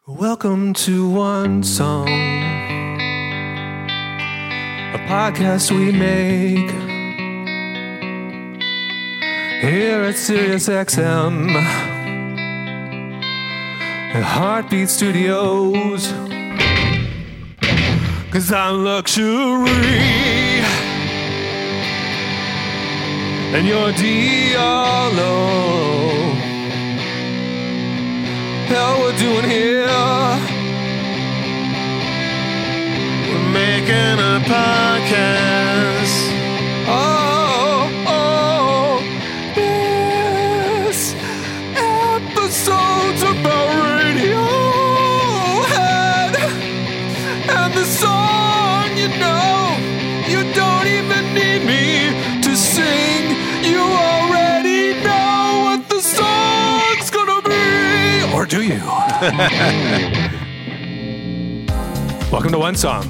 Welcome to One Song, a podcast we make here at SiriusXM at Heartbeat Studios. 'Cause I'm luxury and you're Diallo. Hell, we're doing here. We're making a podcast. Oh, this episode's about Radiohead and the song, you don't even need me to sing. You already know what the song's gonna be. Or do you? Welcome to One Song.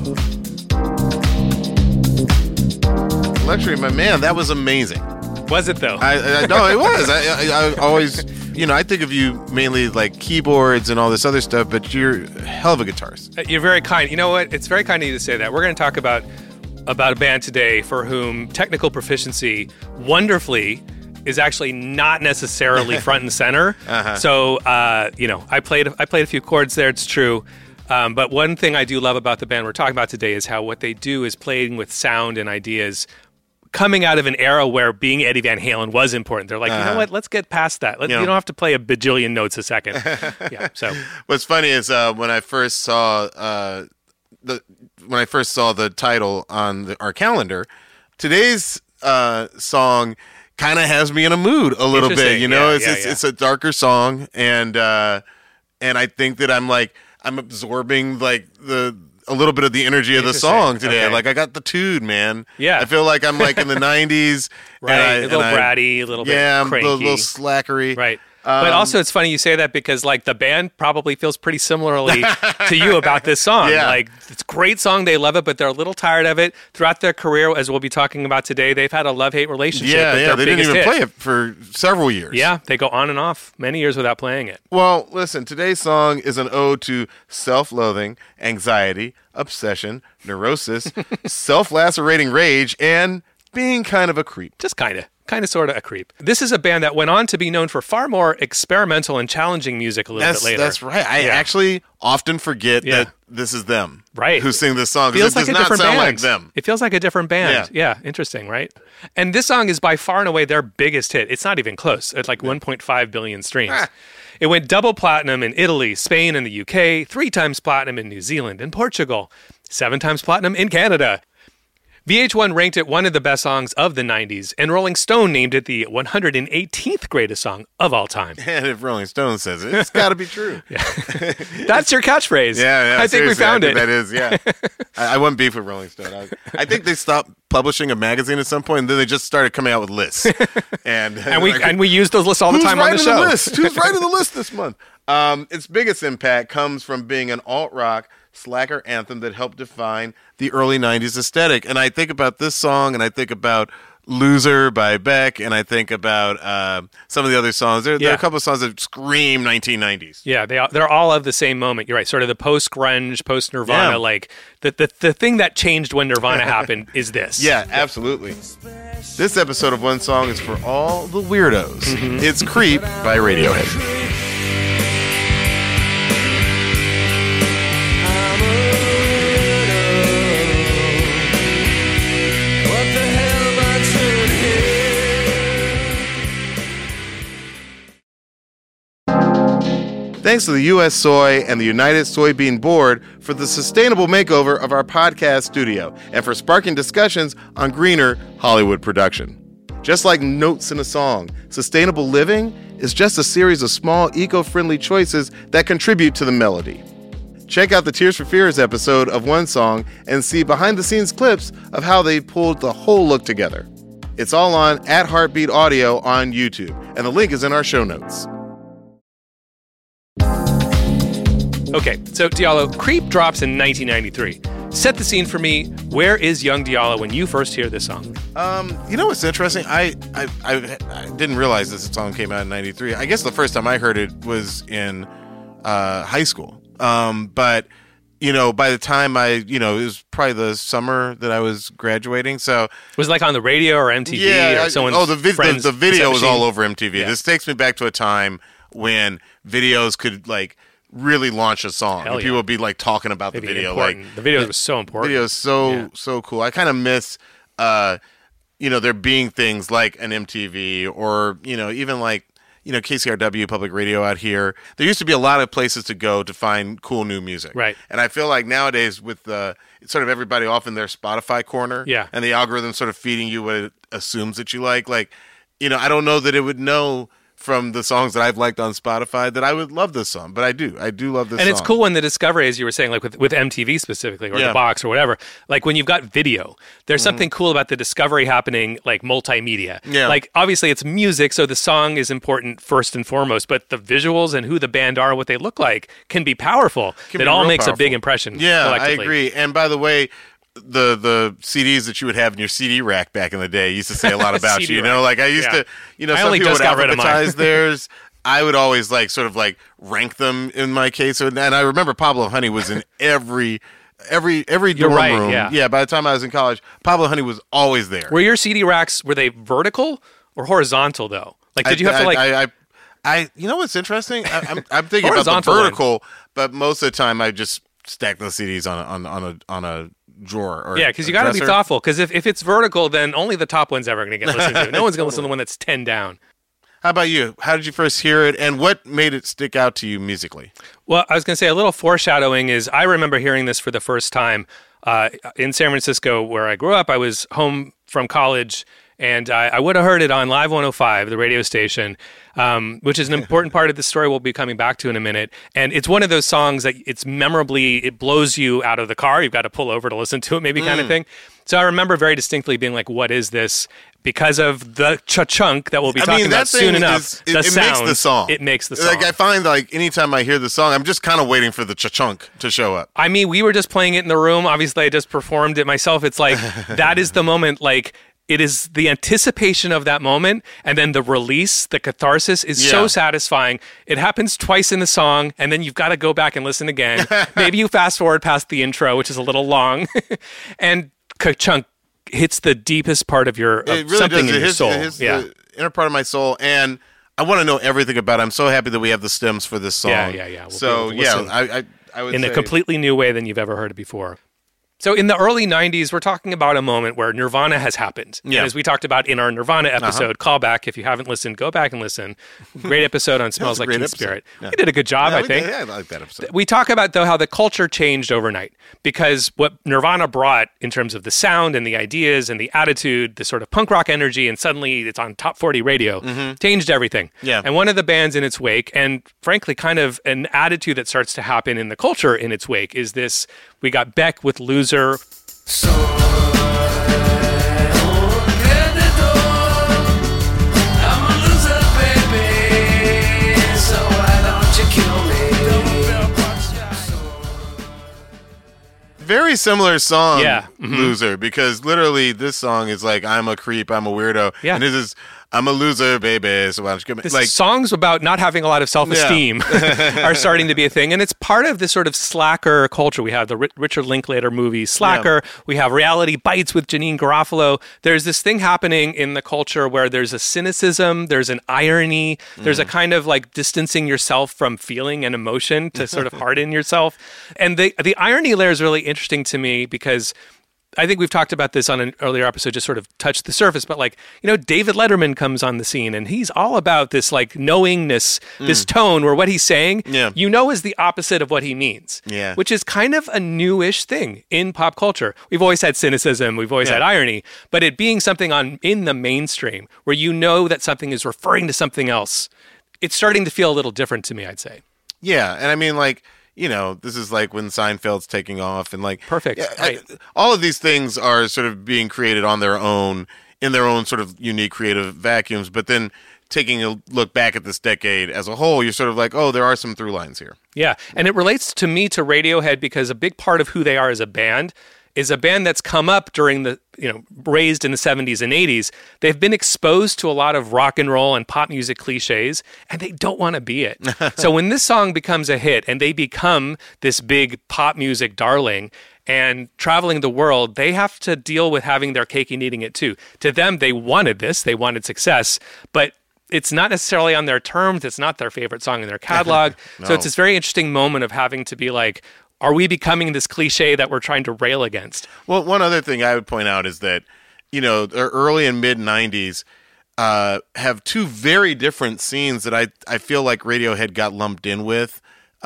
Luxury, my man, that was amazing. Was it though? No, it was. I always, I think of you mainly like keyboards and all this other stuff, but you're a hell of a guitarist. You're very kind. You know what? It's very kind of you to say that. We're going to talk about a band today for whom technical proficiency wonderfully is actually not necessarily front and center. So, I played a few chords there. It's true. But one thing I do love about the band we're talking about today is how what they do is playing with sound and ideas coming out of an era where being Eddie Van Halen was important. They're like, you know what? Let's get past that. You don't have to play a bajillion notes a second. Yeah. So what's funny is when I first saw the title on our calendar, today's song kind of has me in a mood a little bit. It's a darker song, and I think that I'm absorbing a little bit of the energy of the song today. Okay. Like I got the tude, man. Yeah. I feel like I'm like in the 90s. right. A little bratty, a little bit cranky. A little slackery. Right. But also it's funny you say that because the band probably feels pretty similarly to you about this song. Yeah. It's a great song. They love it, but they're a little tired of it. Throughout their career, as we'll be talking about today, they've had a love-hate relationship with their they didn't biggest even hit. play it for several years. Yeah, they go on and off many years without playing it. Well, listen, today's song is an ode to self-loathing, anxiety, obsession, neurosis, self-lacerating rage, and being kind of a creep. Just kind of sort of a creep. This is a band that went on to be known for far more experimental and challenging music a little bit later. That's right. I actually often forget that this is them who sing this song, because it does not sound like them. It feels like a different band. Yeah, interesting, right? And this song is by far and away their biggest hit. It's not even close. It's like 1.5 billion streams. It went double platinum in Italy, Spain, and the UK, 3 times platinum in New Zealand and Portugal, 7 times platinum in Canada. VH1 ranked it one of the best songs of the 90s, and Rolling Stone named it the 118th greatest song of all time. And if Rolling Stone says it, it's got to be true. That's your catchphrase. Yeah, I think we found it. That is, yeah. I wouldn't beef with Rolling Stone. I think they stopped publishing a magazine at some point, and then they just started coming out with lists. And we use those lists all the time on the show. Who's writing the list this month? Its biggest impact comes from being an alt-rock slacker anthem that helped define the early 90s aesthetic. And I think about this song, and I think about Loser by Beck, and I think about some of the other songs. There are a couple of songs that scream 1990s. Yeah, they're all of the same moment. You're right, sort of the post-grunge, post-Nirvana, the thing that changed when Nirvana happened is this. Yeah, absolutely. This episode of One Song is for all the weirdos. It's Creep by Radiohead. Thanks to the U.S. Soy and the United Soybean Board for the sustainable makeover of our podcast studio and for sparking discussions on greener Hollywood production. Just like notes in a song, sustainable living is just a series of small eco-friendly choices that contribute to the melody. Check out the Tears for Fears episode of One Song and see behind-the-scenes clips of how they pulled the whole look together. It's all on @Heartbeat Audio on YouTube, and the link is in our show notes. Okay, so Diallo, Creep drops in 1993. Set the scene for me. Where is young Diallo when you first hear this song? You know what's interesting? I didn't realize this song came out in 93. I guess the first time I heard it was in high school. But by the time it was probably the summer that I was graduating. So was it like on the radio or MTV or someone's the video was all over MTV. Yeah. This takes me back to a time when videos could like really launch a song. Hell and people would be like talking about the video. Important. Like the video was so important. The video is so cool. I kind of miss there being things like an MTV or even like KCRW public radio out here. There used to be a lot of places to go to find cool new music. Right. And I feel like nowadays with sort of everybody off in their Spotify corner, and the algorithm sort of feeding you what it assumes that you like. Like, I don't know that it would know from the songs that I've liked on Spotify that I would love this song, but I do love this song. And it's cool when the discovery, as you were saying, like with MTV specifically, or the box or whatever, like when you've got video, there's something cool about the discovery happening like multimedia. Yeah. Like obviously it's music, so the song is important first and foremost, but the visuals and who the band are, what they look like can be powerful. It all makes a big impression. Yeah, collectively. I agree. And by the way, the CDs that you would have in your CD rack back in the day used to say a lot about you. Like I used to, some people would advertise theirs. I would always like sort of like rank them in my case. And I remember Pablo Honey was in every dorm room. Yeah. By the time I was in college, Pablo Honey was always there. Were your CD racks, were they vertical or horizontal though? Like did you have to like? What's interesting? I'm thinking about the vertical, but most of the time I just stack the CDs on a drawer. Or because you got to be thoughtful. Because if it's vertical, then only the top one's ever going to get listened to. No one's going to listen to the one that's 10 down. How about you? How did you first hear it, and what made it stick out to you musically? Well, I was going to say a little foreshadowing is I remember hearing this for the first time in San Francisco, where I grew up. I was home from college. And I would have heard it on Live 105, the radio station, which is an important part of the story we'll be coming back to in a minute. And it's one of those songs that it blows you out of the car. You've got to pull over to listen to it, maybe kind of thing. So I remember very distinctly being like, what is this? Because of the cha-chunk that we'll be talking about soon enough. It makes the song. It makes the song. Like I find like anytime I hear the song, I'm just kind of waiting for the cha-chunk to show up. I mean, we were just playing it in the room. Obviously, I just performed it myself. It's like, that is the moment, like, it is the anticipation of that moment, and then the release, the catharsis is so satisfying. It happens twice in the song, and then you've got to go back and listen again. Maybe you fast forward past the intro, which is a little long, and ka-chunk hits the deepest part of your something in your soul. It hits the inner part of my soul, and I want to know everything about it. I'm so happy that we have the stems for this song. Yeah. I would in say a completely new way than you've ever heard it before. So in the early 90s, we're talking about a moment where Nirvana has happened. Yeah. And as we talked about in our Nirvana episode, callback, if you haven't listened, go back and listen. Great episode on Smells Like Teen Spirit. Yeah. We did a good job, I think. I like that episode. We talk about, though, how the culture changed overnight. Because what Nirvana brought in terms of the sound and the ideas and the attitude, the sort of punk rock energy, and suddenly it's on top 40 radio, changed everything. Yeah. And one of the bands in its wake, and frankly, kind of an attitude that starts to happen in the culture in its wake, is this, we got Beck with Loser. Soy un perdedor. I'm a loser, baby. So why don't you kill me? Very similar song, Mm-hmm. Loser, because literally this song is like, I'm a creep, I'm a weirdo. Yeah. And this is, I'm a loser, baby, so why don't you give me... Like, songs about not having a lot of self-esteem are starting to be a thing. And it's part of this sort of slacker culture. We have the Richard Linklater movie Slacker. Yeah. We have Reality Bites with Janeane Garofalo. There's this thing happening in the culture where there's a cynicism, there's an irony, there's a kind of like distancing yourself from feeling and emotion to sort of harden yourself. And the irony layer is really interesting to me because I think we've talked about this on an earlier episode, just sort of touched the surface, but like, David Letterman comes on the scene and he's all about this like knowingness, this tone where what he's saying, is the opposite of what he means, which is kind of a newish thing in pop culture. We've always had cynicism, we've always had irony, but it being something in the mainstream where that something is referring to something else, it's starting to feel a little different to me, I'd say. Yeah, and I mean like, this is like when Seinfeld's taking off and like... Perfect. Right. All of these things are sort of being created on their own, in their own sort of unique creative vacuums, but then taking a look back at this decade as a whole, you're sort of like, oh, there are some through lines here. Yeah, and it relates to me to Radiohead because a big part of who they are as a band is a band that's come up during the, raised in the 70s and 80s. They've been exposed to a lot of rock and roll and pop music cliches, and they don't want to be it. So when this song becomes a hit and they become this big pop music darling and traveling the world, they have to deal with having their cake and eating it too. To them, they wanted this, they wanted success, but it's not necessarily on their terms. It's not their favorite song in their catalog. No. So it's this very interesting moment of having to be like, are we becoming this cliche that we're trying to rail against? Well, one other thing I would point out is that, the early and mid 90s have two very different scenes that I feel like Radiohead got lumped in with,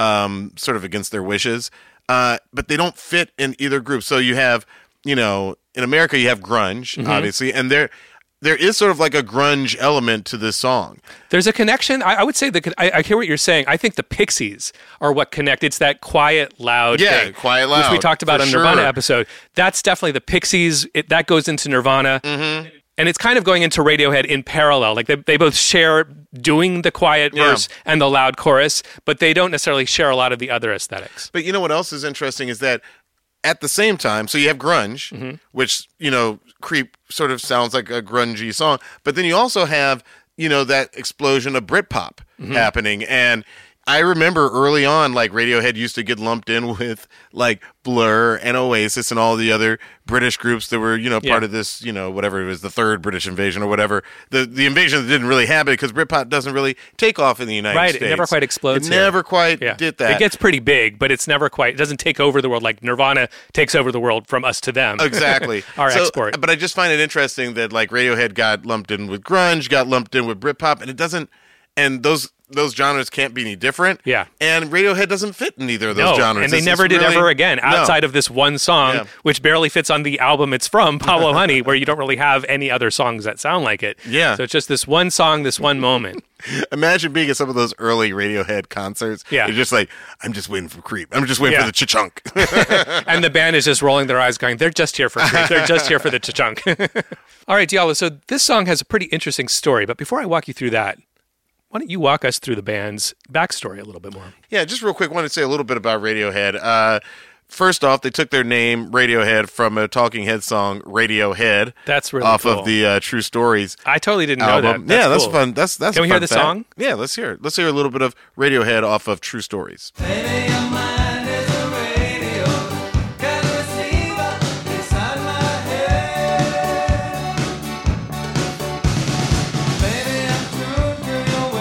sort of against their wishes. But they don't fit in either group. So you have, in America, you have grunge, obviously, and there is sort of like a grunge element to this song. There's a connection. I would say I hear what you're saying. I think the Pixies are what connect. It's that quiet, loud thing. Quiet, loud. Which we talked about for on sure. Nirvana episode. That's definitely the Pixies. That goes into Nirvana. Mm-hmm. And it's kind of going into Radiohead in parallel. Like they both share doing the quiet verse and the loud chorus, but they don't necessarily share a lot of the other aesthetics. But you know what else is interesting is that at the same time, so you have grunge, which, Creep sort of sounds like a grungy song, but then you also have, that explosion of Britpop happening. And I remember early on, like Radiohead used to get lumped in with like Blur and Oasis and all the other British groups that were, part of this, whatever it was, the third British invasion or whatever. The invasion didn't really happen because Britpop doesn't really take off in the United States. Right, it never quite explodes. It never quite did that. It gets pretty big, but it's never quite, it doesn't take over the world like Nirvana takes over the world from us to them. Exactly. Our export. But I just find it interesting that like Radiohead got lumped in with grunge, got lumped in with Britpop, and it doesn't, and those genres can't be any different. Yeah. And Radiohead doesn't fit in either of those genres. And they never did ever again outside of this one song, which barely fits on the album it's from, Pablo Honey, where you don't really have any other songs that sound like it. Yeah. So it's just this one song, this one moment. Imagine being at some of those early Radiohead concerts. Yeah. You're just like, I'm just waiting for Creep. I'm just waiting for the cha-chunk. And the band is just rolling their eyes going, they're just here for Creep. They're just here for the cha-chunk. All right, Diallo, so this song has a pretty interesting story, but before I walk you through that, why don't you walk us through the band's backstory a little bit more? Yeah, just real quick, I wanted to say a little bit about Radiohead. First off, they took their name, Radiohead, from a Talking Heads song, Radiohead. That's really off cool. of the True Stories I totally didn't album. know that. That's cool. fun. That's Can we hear the song? Yeah, let's hear it. Let's hear a little bit of Radiohead off of True Stories. Baby, your mind is a radio. Got a receiver inside my head. Baby, I'm tuned to your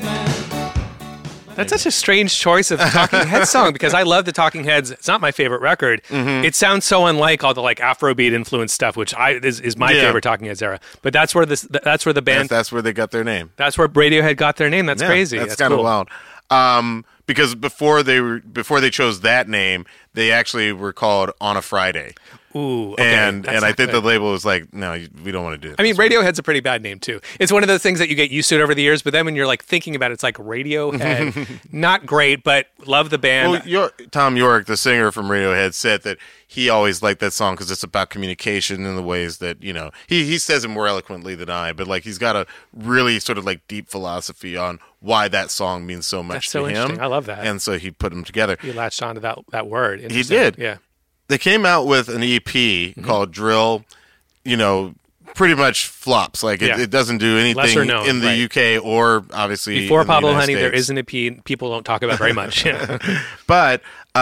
wavelength. That's such a strange choice of Talking Heads song because I love the Talking Heads. It's not my favorite record. It sounds so unlike all the like Afrobeat influenced stuff, which is my favorite Talking Heads era. But that's where the band That's where they got their name. that's where Radiohead got their name. That's Yeah, crazy. That's kind of cool. wild. Because before they chose that name, they actually were called On a Friday. Ooh, okay. And That's I not think good. the label was like, no, we don't want to do it. I mean, Radiohead's a pretty bad name too. It's one of those things that you get used to it over the years, but then when you're like thinking about it, it's like Radiohead. Not great, but love the band. Well, Tom York, the singer from Radiohead, said that he always liked that song because it's about communication in the ways that, he says it more eloquently than I, but like he's got a really sort of like deep philosophy on why that song means so much That's so to him. interesting. I love that. And so he put them together. You latched onto that word. He Interesting. did. Yeah. They came out with an EP called Drill, pretty much flops. Like it doesn't do anything Lesser known, in the right. UK or obviously Before in the Pablo United Honey, there States. is an EP people don't talk about very much. But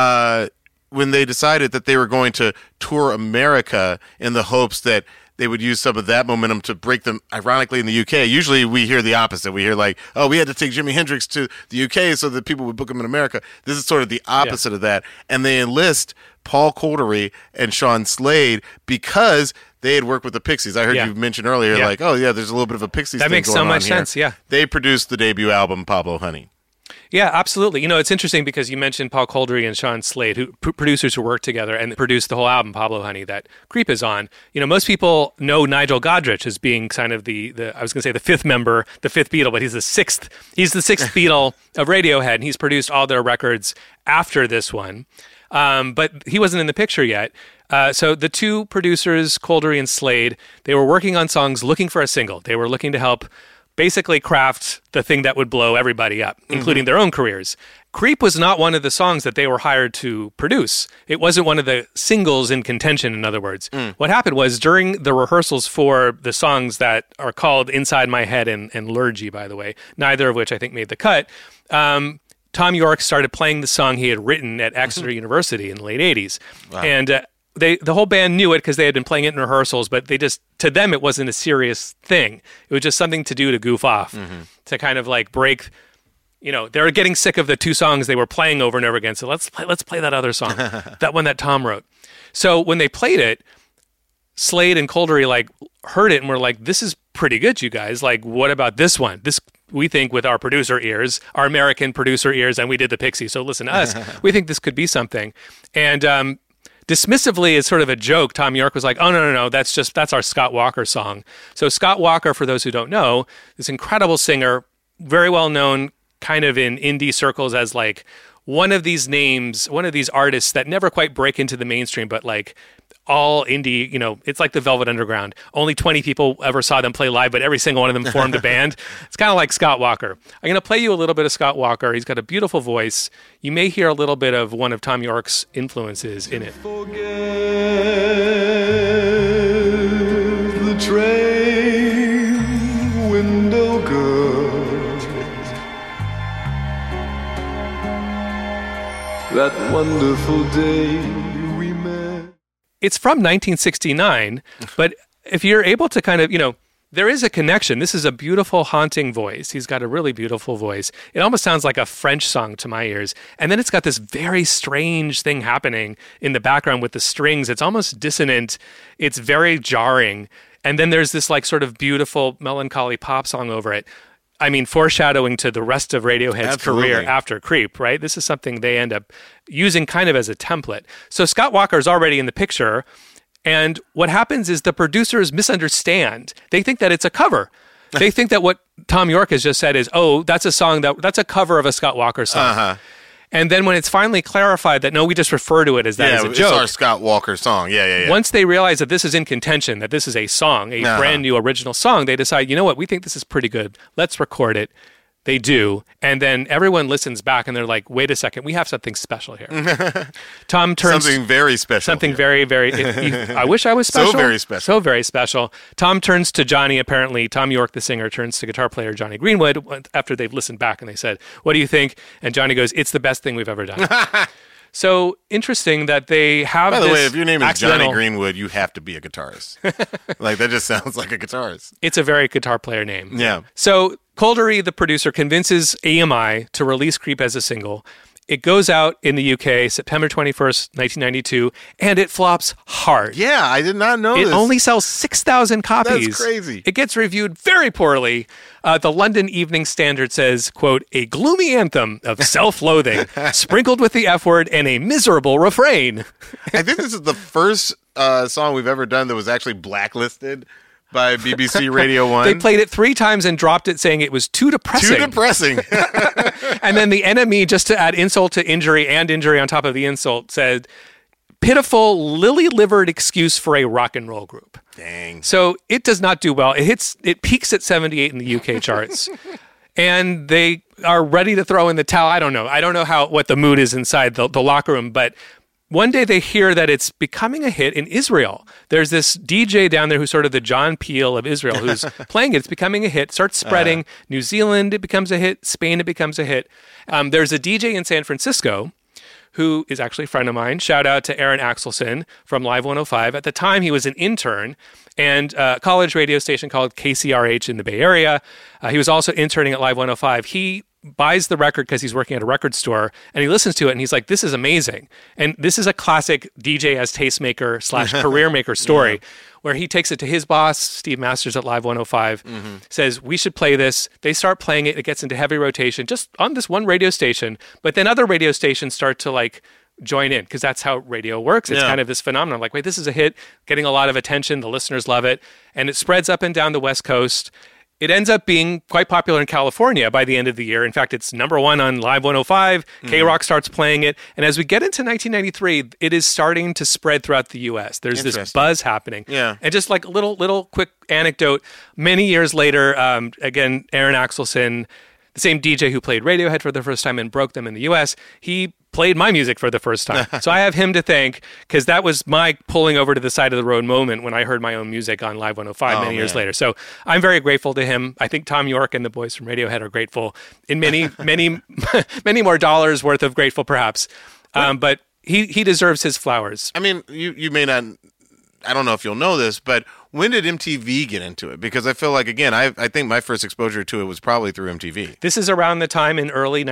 when they decided that they were going to tour America in the hopes that they would use some of that momentum to break them, ironically, in the UK. Usually we hear the opposite. We hear like, oh, we had to take Jimi Hendrix to the UK so that people would book him in America. This is sort of the opposite of that. And they enlist Paul Coldery and Sean Slade because they had worked with the Pixies. I heard you mention earlier, like, oh, yeah, there's a little bit of a Pixies That thing makes going so on much here. sense, yeah. They produced the debut album, Pablo Honey. Yeah, absolutely. It's interesting because you mentioned Paul Coldery and Sean Slade, who producers who worked together and produced the whole album, Pablo Honey, that Creep is on. Most people know Nigel Godrich as being kind of the I was going to say the fifth member, the fifth Beatle, but he's the sixth Beatle of Radiohead, and he's produced all their records after this one. But he wasn't in the picture yet. So the two producers, Coldery and Slade, they were working on songs looking for a single. They were looking to help basically craft the thing that would blow everybody up, including their own careers. Creep was not one of the songs that they were hired to produce. It wasn't one of the singles in contention, in other words. What happened was during the rehearsals for the songs that are called Inside My Head and Lurgy, by the way, neither of which I think made the cut, Tom York started playing the song he had written at Exeter University in the late 80s. Wow. And the whole band knew it because they had been playing it in rehearsals, but to them, it wasn't a serious thing. It was just something to do to goof off, to kind of like break... they were getting sick of the two songs they were playing over and over again. So let's play that other song, that one that Tom wrote. So when they played it, Slade and Coldery heard it and were like, "This is pretty good, you guys. Like, what about this one? This we think with our producer ears, our American producer ears, and we did the Pixie. So listen to us. We think this could be something." And dismissively, as sort of a joke, Tom York was like, "Oh no, that's our Scott Walker song." So Scott Walker, for those who don't know, this incredible singer, very well known kind of in indie circles as like one of these names, one of these artists that never quite break into the mainstream, but like all indie, it's like the Velvet Underground. Only 20 people ever saw them play live, but every single one of them formed a band. It's kind of like Scott Walker. I'm going to play you a little bit of Scott Walker. He's got a beautiful voice. You may hear a little bit of one of Tom York's influences in it. Forget the train window girl. That wonderful day we met. It's from 1969, but if you're able to kind of, there is a connection. This is a beautiful, haunting voice. He's got a really beautiful voice. It almost sounds like a French song to my ears. And then it's got this very strange thing happening in the background with the strings. It's almost dissonant. It's very jarring. And then there's this like sort of beautiful, melancholy pop song over it. I mean, foreshadowing to the rest of Radiohead's career after Creep, right? This is something they end up using kind of as a template. So Scott Walker is already in the picture. And what happens is the producers misunderstand. They think that it's a cover. They think that what Tom York has just said is, oh, that's a song that's a cover of a Scott Walker song. Uh-huh. And then when it's finally clarified that, no, we just refer to it as that as a joke. It's our Scott Walker song. Yeah. Once they realize that this is in contention, that this is a song, a brand new original song, they decide, you know what, we think this is pretty good. Let's record it. They do. And then everyone listens back and they're like, wait a second, we have something special here. Tom turns... Something very special. Something very, very... I wish I was special. So very special. So very special. Tom turns to Johnny, apparently. Tom York, the singer, turns to guitar player Johnny Greenwood after they've listened back and they said, what do you think? And Johnny goes, it's the best thing we've ever done. So interesting that they have By the this way, if your name is Johnny accidental- Greenwood, you have to be a guitarist. Like, that just sounds like a guitarist. It's a very guitar player name. Yeah. So Coldery, the producer, convinces EMI to release Creep as a single. It goes out in the UK September 21st, 1992, and it flops hard. Yeah, I did not know It this. only sells 6,000 copies. That's crazy. It gets reviewed very poorly. The London Evening Standard says, quote, a gloomy anthem of self-loathing, sprinkled with the F word and a miserable refrain. I think this is the first song we've ever done that was actually blacklisted by BBC Radio 1. They played it 3 times and dropped it, saying it was too depressing. Too depressing. And then the NME, just to add insult to injury and injury on top of the insult, said, pitiful, lily-livered excuse for a rock and roll group. Dang. So it does not do well. It peaks at 78 in the UK charts. And they are ready to throw in the towel. I don't know what the mood is inside the locker room, but one day they hear that it's becoming a hit in Israel. There's this DJ down there who's sort of the John Peel of Israel who's playing it. It's becoming a hit, starts spreading. New Zealand, it becomes a hit. Spain, it becomes a hit. There's a DJ in San Francisco who is actually a friend of mine. Shout out to Aaron Axelson from Live 105. At the time, he was an intern and a college radio station called KCRH in the Bay Area. He was also interning at Live 105. He buys the record because he's working at a record store, and he listens to it, and he's like, this is amazing. And this is a classic DJ as tastemaker / career maker story, where he takes it to his boss, Steve Masters at Live 105, says, we should play this. They start playing it. It gets into heavy rotation just on this one radio station, but then other radio stations start to like join in because that's how radio works. It's kind of this phenomenon. Like, wait, this is a hit, getting a lot of attention. The listeners love it. And it spreads up and down the West Coast. It ends up being quite popular in California by the end of the year. In fact, it's number 1 on Live 105. K-Rock starts playing it. And as we get into 1993, it is starting to spread throughout the U.S. There's this buzz happening. Yeah. And just like a little quick anecdote, many years later, again, Aaron Axelson the same DJ who played Radiohead for the first time and broke them in the US, he played my music for the first time. So I have him to thank, because that was my pulling over to the side of the road moment when I heard my own music on Live 105 many years later. So I'm very grateful to him. I think Tom York and the boys from Radiohead are grateful in many, many, many more dollars worth of grateful, perhaps. But he deserves his flowers. I mean, you may not, I don't know if you'll know this, but when did MTV get into it? Because I feel like, again, I think my first exposure to it was probably through MTV. This is around the time in early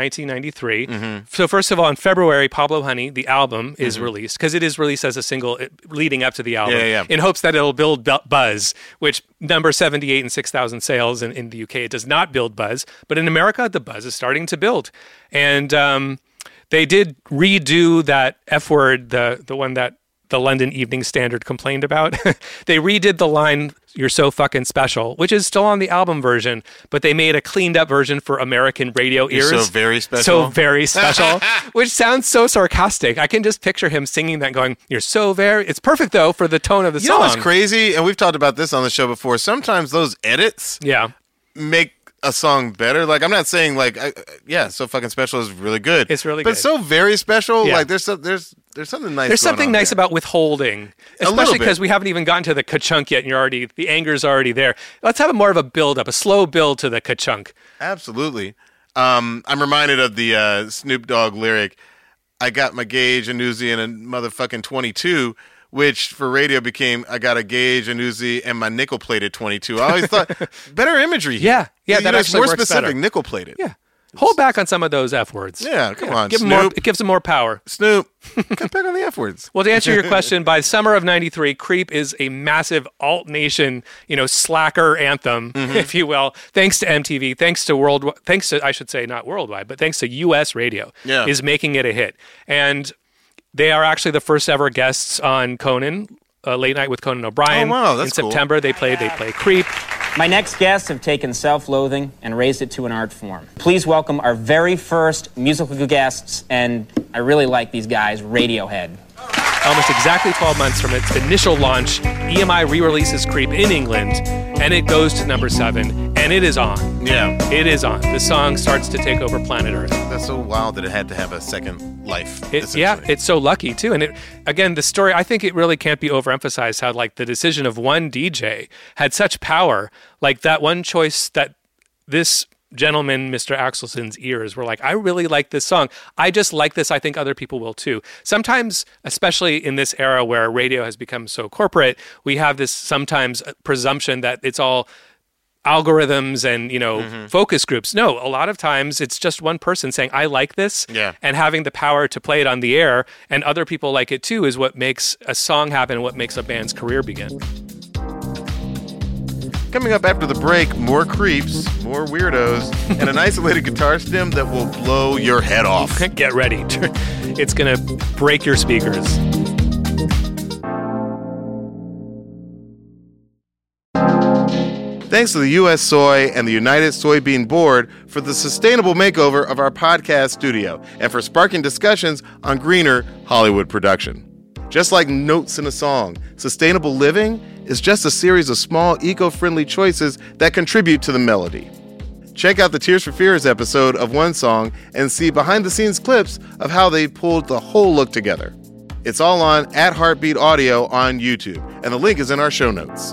1993. So first of all, in February, Pablo Honey, the album, is released, because it is released as a single leading up to the album, in hopes that it'll build buzz, which number 78 and 6,000 sales in the UK, it does not build buzz. But in America, the buzz is starting to build. And they did redo that F word, the one that the London Evening Standard complained about. They redid the line, "You're so fucking special," which is still on the album version, but they made a cleaned up version for American radio ears. So very special. So very special, which sounds so sarcastic. I can just picture him singing that going, "You're so very..." It's perfect, though, for the tone of the You song. know what's crazy? And we've talked about this on the show before. Sometimes those edits make a song better. Like, I'm not saying like, So Fucking Special is really good. It's really but good. So Very Special, Yeah. like there's something nice. There's going something on nice there. about withholding, little especially bit. because we haven't even gotten to the ka-chunk yet, and the anger's already there. Let's have more of a build-up, a slow build to the ka-chunk. Absolutely. I'm reminded of the Snoop Dogg lyric, "I got my gauge, a Uzi, and a motherfucking 22," which for radio became, "I got a gauge, a Uzi, and my nickel-plated 22." I always thought, better imagery. Yeah, You that know, it's actually more works specific, better. nickel-plated. Yeah. Hold back on some of those F words. Yeah, come on, Give them Snoop. more, it gives them more power. Snoop, cut back on the F words. Well, to answer your question, by summer of '93, Creep is a massive alt nation, slacker anthem, if you will. Thanks to MTV, thanks to I should say not worldwide, but thanks to U.S. radio, is making it a hit. And they are actually the first ever guests on Conan, Late Night with Conan O'Brien. Oh, wow, that's in cool. September, they play Creep. My next guests have taken self-loathing and raised it to an art form. Please welcome our very first musical guests, and I really like these guys, Radiohead. Almost exactly 12 months from its initial launch, EMI re-releases Creep in England, and it goes to number 7, and it is on. Yeah. It is on. The song starts to take over planet Earth. That's so wild that it had to have a second life. It's so lucky, too. And again, the story, I think it really can't be overemphasized how, the decision of one DJ had such power. Like, that one choice that this gentleman, Mr. Axelson's ears were like, I really like this song. I just like this. I think other people will too. Sometimes, especially in this era where radio has become so corporate, we have this sometimes presumption that it's all algorithms and, focus groups. No, a lot of times it's just one person saying, I like this, and having the power to play it on the air, and other people like it too, is what makes a song happen, what makes a band's career begin. Coming up after the break, more creeps, more weirdos, and an isolated guitar stem that will blow your head off. Get ready. It's going to break your speakers. Thanks to the U.S. Soy and the United Soybean Board for the sustainable makeover of our podcast studio and for sparking discussions on greener Hollywood production. Just like notes in a song, sustainable living is just a series of small eco-friendly choices that contribute to the melody. Check out the Tears for Fears episode of One Song and see behind-the-scenes clips of how they pulled the whole look together. It's all on @Heartbeat Audio on YouTube, and the link is in our show notes.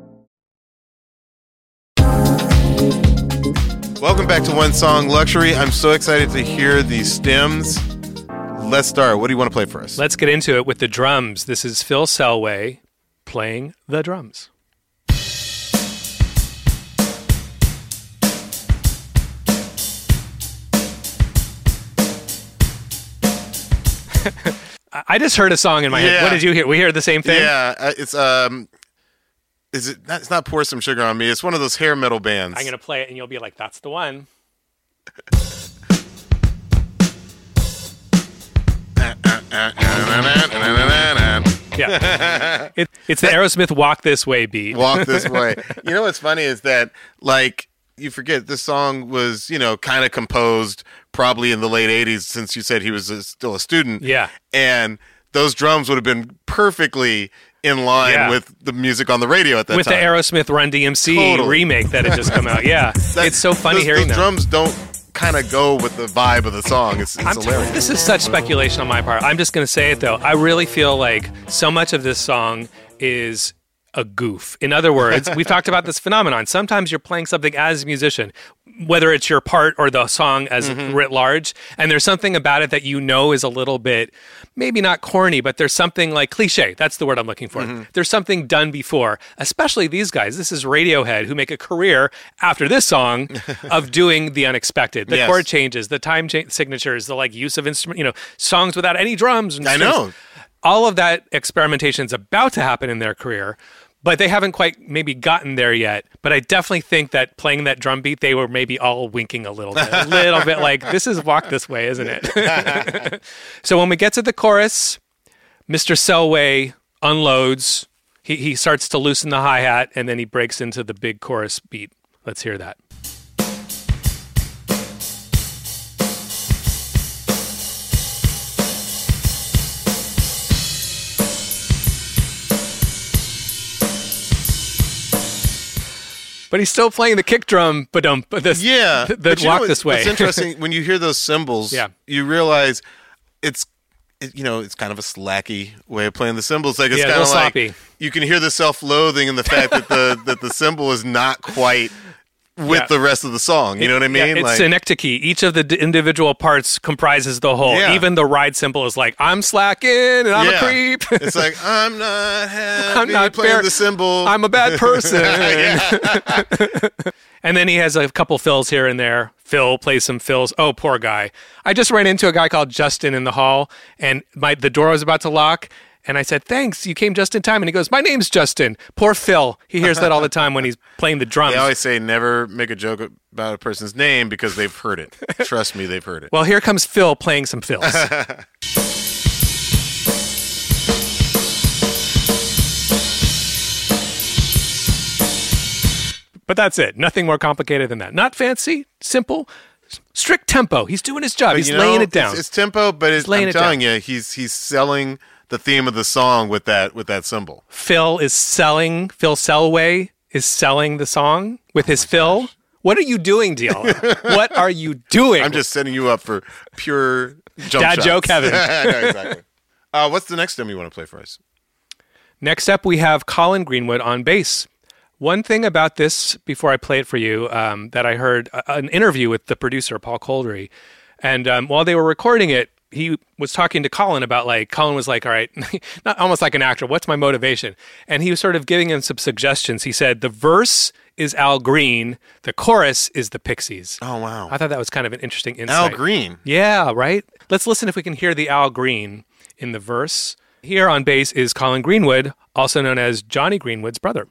Welcome back to One Song Luxury. I'm so excited to hear these stems. Let's start. What do you want to play for us? Let's get into it with the drums. This is Phil Selway playing the drums. I just heard a song in my head. What did you hear? We hear the same thing? Yeah, it's not Pour Some Sugar on Me. It's one of those hair metal bands. I'm going to play it and you'll be like, that's the one. Yeah. It's the Aerosmith Walk This Way beat. Walk This Way. You know what's funny is that, you forget this song was, kind of composed probably in the late 80s, since you said he was still a student. Yeah. And those drums would have been perfectly in line with the music on the radio at that time. With the Aerosmith Run DMC remake that had just come out. Yeah. It's so funny hearing those them. Drums don't kind of go with the vibe of the song. It's hilarious. This is such speculation on my part. I'm just going to say it, though. I really feel like so much of this song is a goof. In other words, we've talked about this phenomenon. Sometimes you're playing something as a musician, whether it's your part or the song as writ large, and there's something about it that you know is a little bit, maybe not corny, but there's something like cliche. That's the word I'm looking for. There's something done before, especially these guys. This is Radiohead, who make a career after this song of doing the unexpected. The chord changes, the time signatures, the like use of instrument, songs without any drums. And strings. know. All of that experimentation is about to happen in their career, but they haven't quite maybe gotten there yet. But I definitely think that playing that drum beat, they were maybe all winking a little bit like, this is Walk This Way, isn't it? So when we get to the chorus, Mr. Selway unloads. He starts to loosen the hi-hat, and then he breaks into the big chorus beat. Let's hear that. But he's still playing the kick drum, but Walk This Way. It's interesting when you hear those cymbals. Yeah. You realize it's kind of a slacky way of playing the cymbals. Like it's Yeah, a kind of little like sloppy. you can hear the self-loathing in the fact that the cymbal is not quite with the rest of the song. You know what I mean? Yeah, it's synecdoche. Each of the individual parts comprises the whole. Yeah. Even the ride cymbal is like, I'm slacking and I'm a creep. It's like, I'm not happy I'm not playing fair. the cymbal. I'm a bad person. And then he has a couple fills here and there. Phil plays some fills. Oh, poor guy. I just ran into a guy called Justin in the hall, and the door was about to lock. And I said, thanks, you came just in time. And he goes, my name's Justin. Poor Phil. He hears that all the time when he's playing the drums. They always say never make a joke about a person's name because they've heard it. Trust me, they've heard it. Well, here comes Phil playing some fills. But that's it. Nothing more complicated than that. Not fancy, simple, strict tempo. He's doing his job. But He's laying it down. It's tempo, but laying I'm it telling down. you, he's selling the theme of the song with that cymbal. Phil Selway is selling the song with his fill. What are you doing, Diallo? What are you doing? I'm just setting you up for pure jump Dad shots. joke heaven. No, exactly. What's the next demo you want to play for us? Next up, we have Colin Greenwood on bass. One thing about this, before I play it for you, that I heard an interview with the producer, Paul Coldery. And while they were recording it, he was talking to Colin about Colin was like, all right, not almost like an actor, what's my motivation? And he was sort of giving him some suggestions. He said, the verse is Al Green, the chorus is the Pixies. Oh, wow. I thought that was kind of an interesting insight. Al Green. Yeah, right? Let's listen if we can hear the Al Green in the verse. Here on bass is Colin Greenwood, also known as Johnny Greenwood's brother.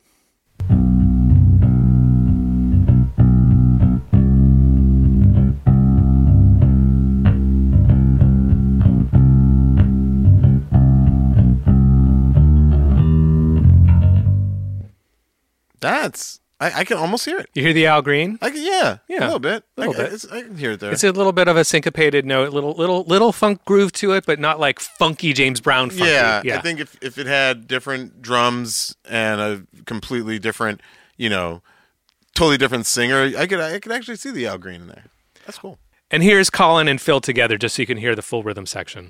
I can almost hear it. You hear the Al Green? Yeah, Yeah, a little bit. a little bit. I can hear it there. It's a little bit of a syncopated note, little funk groove to it, but not like funky James Brown funky. Yeah, I think if it had different drums and a completely different, totally different singer, I could actually see the Al Green in there. That's cool. And here's Colin and Phil together, just so you can hear the full rhythm section.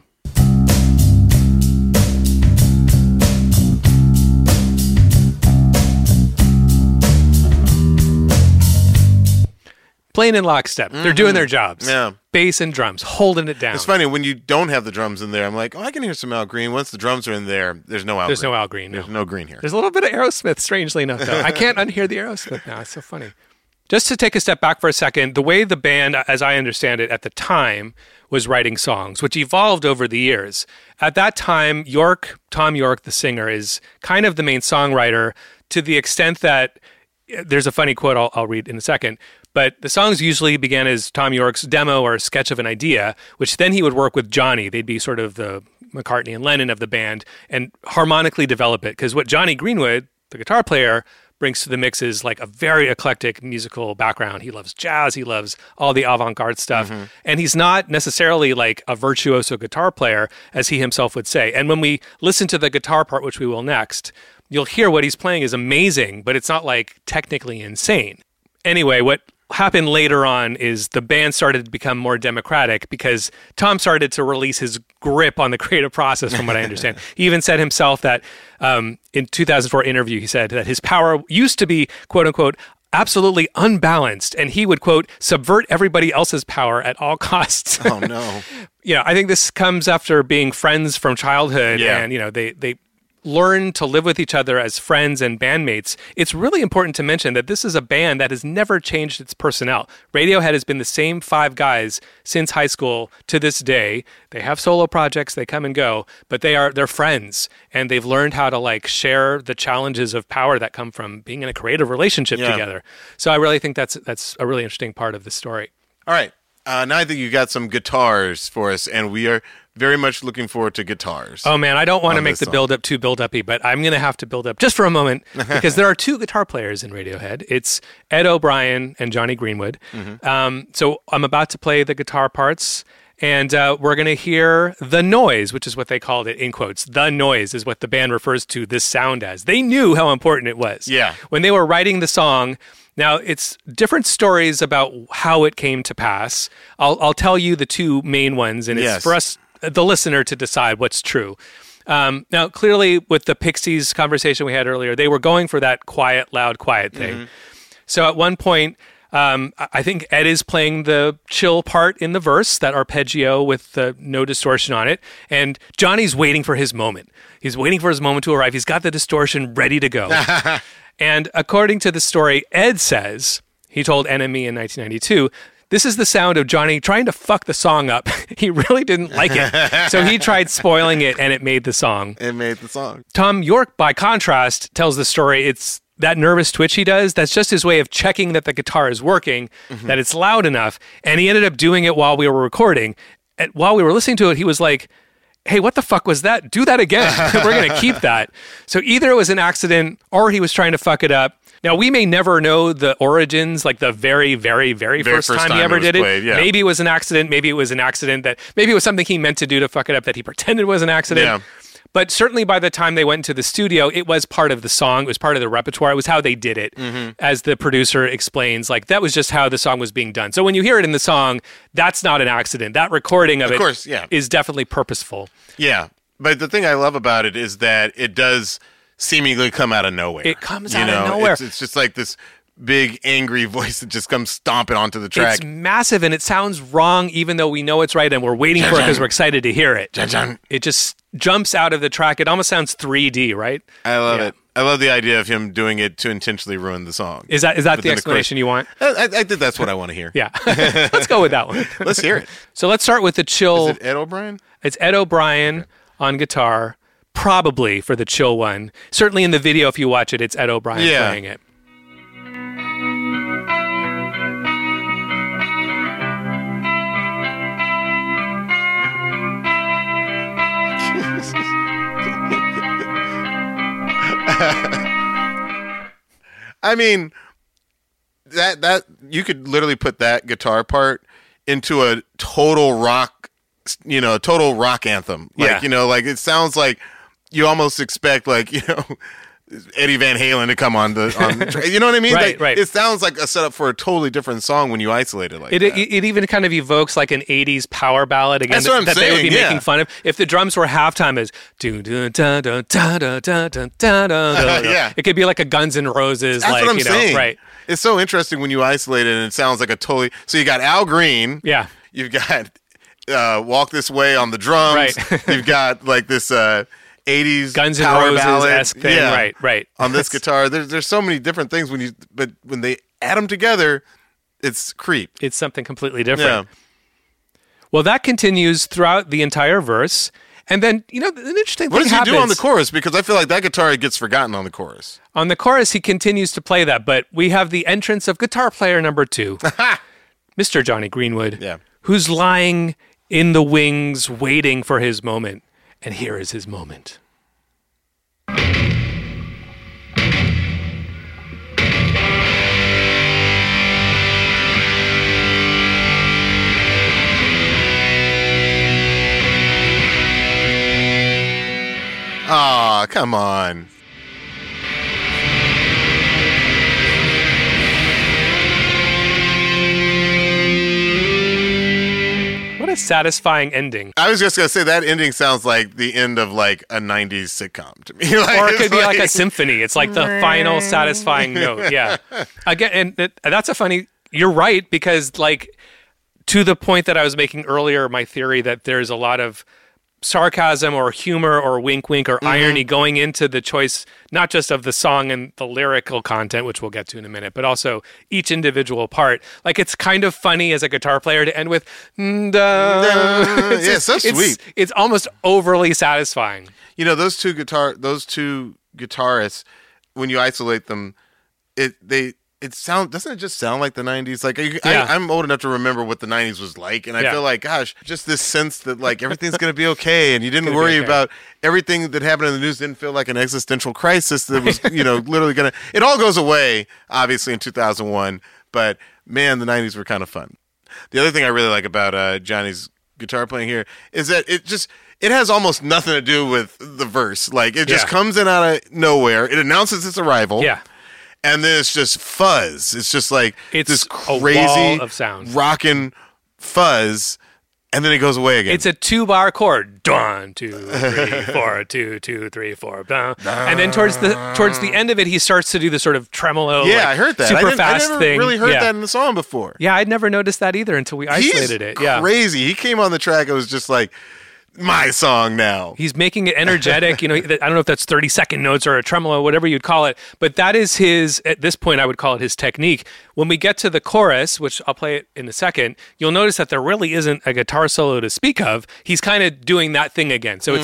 Playing in lockstep. They're doing their jobs. Yeah. Bass and drums, holding it down. It's funny when you don't have the drums in there. I'm like, I can hear some Al Green. Once the drums are in there, there's no Al Green. There's no Al Green. No. There's no Green here. There's a little bit of Aerosmith, strangely enough, though. I can't unhear the Aerosmith now. It's so funny. Just to take a step back for a second, the way the band, as I understand it, at the time was writing songs, which evolved over the years. At that time, Tom York, the singer, is kind of the main songwriter to the extent that there's a funny quote I'll read in a second. But the songs usually began as Tom York's demo or sketch of an idea, which then he would work with Johnny. They'd be sort of the McCartney and Lennon of the band and harmonically develop it. Because what Johnny Greenwood, the guitar player, brings to the mix is like a very eclectic musical background. He loves jazz. He loves all the avant-garde stuff. Mm-hmm. And he's not necessarily like a virtuoso guitar player, as he himself would say. And when we listen to the guitar part, which we will next, you'll hear what he's playing is amazing, but it's not like technically insane. Anyway, what happened later on is the band started to become more democratic because Tom started to release his grip on the creative process, from what I understand. He even said himself that in 2004 interview, he said that his power used to be, quote unquote, absolutely unbalanced, and he would, quote, subvert everybody else's power at all costs. Oh, no. I think this comes after being friends from childhood, and, they learn to live with each other as friends and bandmates. It's really important to mention that this is a band that has never changed its personnel. Radiohead has been the same 5 guys since high school to this day. They have solo projects, they come and go, but they're friends, and they've learned how to share the challenges of power that come from being in a creative relationship together. So I really think that's a really interesting part of the story. All right. Now I think you got some guitars for us, and we are very much looking forward to guitars. Oh, man, I don't want to make the build-up too build-uppy, but I'm going to have to build up just for a moment because there are 2 guitar players in Radiohead. It's Ed O'Brien and Johnny Greenwood. So I'm about to play the guitar parts, and we're going to hear the noise, which is what they called it in quotes. The noise is what the band refers to this sound as. They knew how important it was. Yeah. When they were writing the song. Now, it's different stories about how it came to pass. I'll tell you the 2 main ones, and it's for us, the listener, to decide what's true. Now, clearly, with the Pixies conversation we had earlier, they were going for that quiet, loud, quiet thing. So at one point, I think Ed is playing the chill part in the verse, that arpeggio with the no distortion on it, and Johnny's waiting for his moment. He's waiting for his moment to arrive. He's got the distortion ready to go. And according to the story, Ed says, he told NME in 1992, this is the sound of Johnny trying to fuck the song up. He really didn't like it. So he tried spoiling it, and it made the song. It made the song. Tom York, by contrast, tells the story. It's that nervous twitch he does. That's just his way of checking that the guitar is working, that it's loud enough. And he ended up doing it while we were recording. And while we were listening to it, he was like, hey, what the fuck was that? Do that again. We're going to keep that. So either it was an accident or he was trying to fuck it up. Now, we may never know the origins, like the very, very, very first time he ever did it. Played, yeah. Maybe it was an accident. Maybe it was an accident maybe it was something he meant to do to fuck it up that he pretended was an accident. Yeah. But certainly by the time they went into the studio, it was part of the song. It was part of the repertoire. It was how they did it. As the producer explains, that was just how the song was being done. So when you hear it in the song, that's not an accident. That recording of course, it is definitely purposeful. Yeah. But the thing I love about it is that it does seemingly come out of nowhere. It comes out of nowhere. It's just like this big angry voice that just comes stomping onto the track. It's massive, and it sounds wrong even though we know it's right and we're waiting for it because we're excited to hear it. It just jumps out of the track. It almost sounds 3D, right? I love it. I love the idea of him doing it to intentionally ruin the song. Is that the explanation you want? I think that's what I want to hear. Yeah. Let's go with that one. Let's hear it. So let's start with the chill. Is it Ed O'Brien? It's Ed O'Brien on guitar, probably for the chill one. Certainly in the video, if you watch it, it's Ed O'Brien playing it. I mean, that you could literally put that guitar part into a total rock anthem. It sounds like you almost expect Eddie Van Halen to come on the you know what I mean? Right. It sounds like a setup for a totally different song when you isolate it that. It even kind of evokes like an 80s power ballad again. That's what I'm that saying, they would be making fun of. If the drums were halftime as it could be like a Guns N' Roses. That's what I'm saying. Right. It's so interesting when you isolate it and it sounds like a totally. So you got Al Green. Yeah. You've got Walk This Way on the drums. Right. You've got like this 80s Guns N' power Roses-esque thing. Yeah. Right. On this guitar. There's so many different things but when they add them together, it's creep. It's something completely different. Yeah. Well, that continues throughout the entire verse. And then, an interesting What thing does he happens. do on the chorus? Because I feel like that guitar gets forgotten on the chorus. On the chorus, he continues to play that, but we have the entrance of guitar player number 2, Mr. Johnny Greenwood, who's lying in the wings waiting for his moment. And here is his moment. Aw, come on. satisfying ending. I was just gonna say that ending sounds like the end of like a '90s sitcom to me. Like, Or it it's could be like a symphony. It's like the final satisfying note. Yeah. Again, and that's a funny. You're right, because like to the point that I was making earlier, my theory that there's a lot of sarcasm or humor or wink wink or irony going into the choice, not just of the song and the lyrical content, which we'll get to in a minute, but also each individual part. Like, it's kind of funny as a guitar player to end with yeah, so sweet. It's almost overly satisfying. You know, those two guitarists, when you isolate them, doesn't it just sound like the 90s? Like, I'm old enough to remember what the 90s was like, and I feel like, gosh, just this sense that like everything's going to be okay, and you didn't worry about everything that happened in the news. Didn't feel like an existential crisis that was, literally going to. It all goes away, obviously, in 2001. But man, the 90s were kind of fun. The other thing I really like about Johnny's guitar playing here is that it has almost nothing to do with the verse. Like, it just comes in out of nowhere. It announces its arrival. Yeah. And then it's just fuzz. It's just like this a crazy wall of sound. rockin' fuzz, and then it goes away again. It's a 2-bar chord. 1, 2, 3, 4, 2, 2, 3, 4. And then towards the end of it, he starts to do the sort of tremolo. I heard that. Super fast I never thing. really heard that in the song before. Yeah, I'd never noticed that either until we isolated it. Yeah, crazy. He came on the track. It was just like, my song now. He's making it energetic. I don't know if that's 30-second notes or a tremolo, whatever you'd call it, but that is his, at this point, I would call it his technique. When we get to the chorus, which I'll play it in a second, you'll notice that there really isn't a guitar solo to speak of. He's kind of doing that thing again. So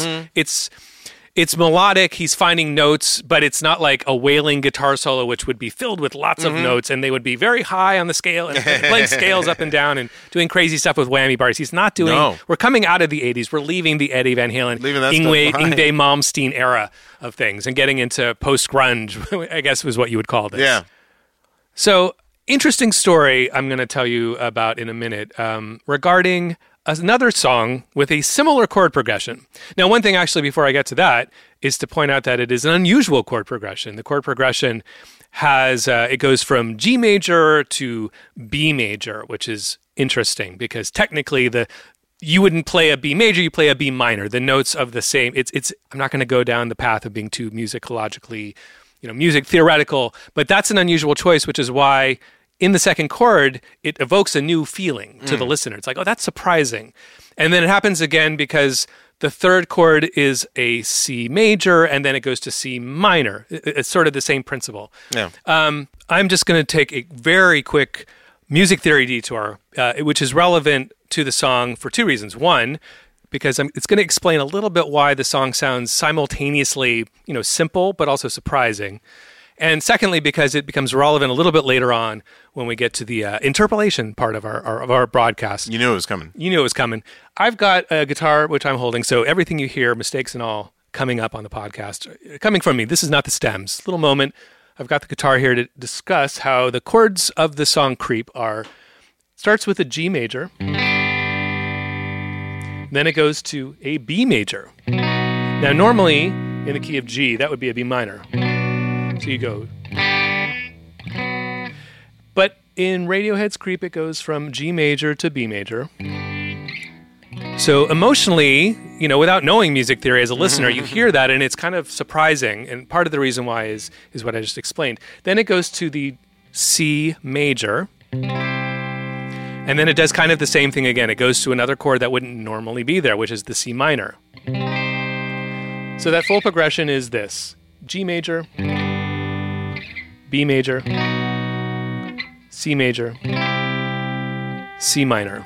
it's melodic. He's finding notes, but it's not like a wailing guitar solo, which would be filled with lots of notes, and they would be very high on the scale and playing scales up and down and doing crazy stuff with whammy bars. He's not doing. No. We're coming out of the '80s. We're leaving the Eddie Van Halen, Yngwie Malmsteen era of things, and getting into post grunge. I guess was what you would call this. Yeah. So interesting story. I'm going to tell you about in a minute regarding another song with a similar chord progression. Now, one thing actually before I get to that is to point out that it is an unusual chord progression. The chord progression has, it goes from G major to B major, which is interesting because technically you wouldn't play a B major, you play a B minor. The notes of the same, I'm not going to go down the path of being too musicologically, music theoretical, but that's an unusual choice, which is why in the second chord, it evokes a new feeling to the listener. It's like, oh, that's surprising. And then it happens again because the third chord is a C major, and then it goes to C minor. It's sort of the same principle. Yeah. I'm just going to take a very quick music theory detour, which is relevant to the song for two reasons. One, because it's going to explain a little bit why the song sounds simultaneously, simple, but also surprising. And secondly, because it becomes relevant a little bit later on when we get to the interpolation part of our broadcast. You knew it was coming. You knew it was coming. I've got a guitar, which I'm holding, so everything you hear, mistakes and all, coming up on the podcast, coming from me. This is not the stems. Little moment. I've got the guitar here to discuss how the chords of the song Creep starts with a G major, then it goes to a B major. Now, normally, in the key of G, that would be a B minor. So you go. But in Radiohead's Creep, it goes from G major to B major. So emotionally, without knowing music theory as a listener, you hear that and it's kind of surprising. And part of the reason why is what I just explained. Then it goes to the C major. And then it does kind of the same thing again. It goes to another chord that wouldn't normally be there, which is the C minor. So that full progression is this: G major, B major, C major, C minor.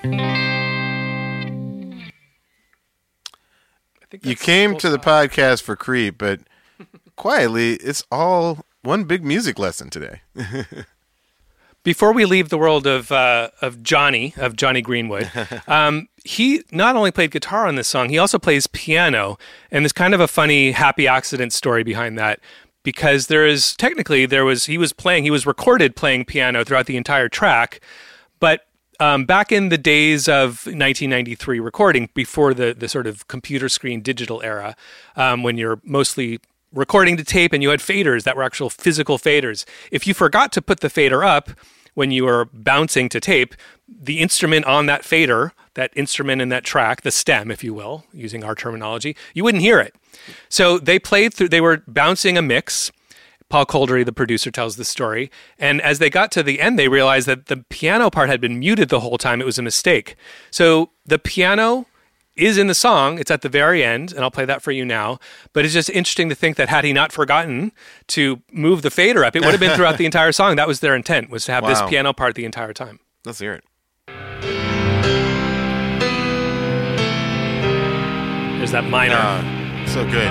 You came to the podcast for Creep, but quietly, it's all one big music lesson today. Before we leave the world of Johnny Greenwood, he not only played guitar on this song, he also plays piano. And there's kind of a funny happy accident story behind that. Because he was recorded playing piano throughout the entire track, but back in the days of 1993 recording, before the sort of computer screen digital era, when you're mostly recording to tape and you had faders that were actual physical faders, if you forgot to put the fader up, when you were bouncing to tape, the instrument on that fader, that instrument in that track, the stem, if you will, using our terminology, you wouldn't hear it. So they were bouncing a mix. Paul Coldery, the producer, tells the story. And as they got to the end, they realized that the piano part had been muted the whole time. It was a mistake. So the piano is in the song. It's at the very end, and I'll play that for you now. But it's just interesting to think that had he not forgotten to move the fader up, it would have been throughout the entire song. That was their intent, was to have this piano part the entire time. Let's hear it. There's that minor. So good.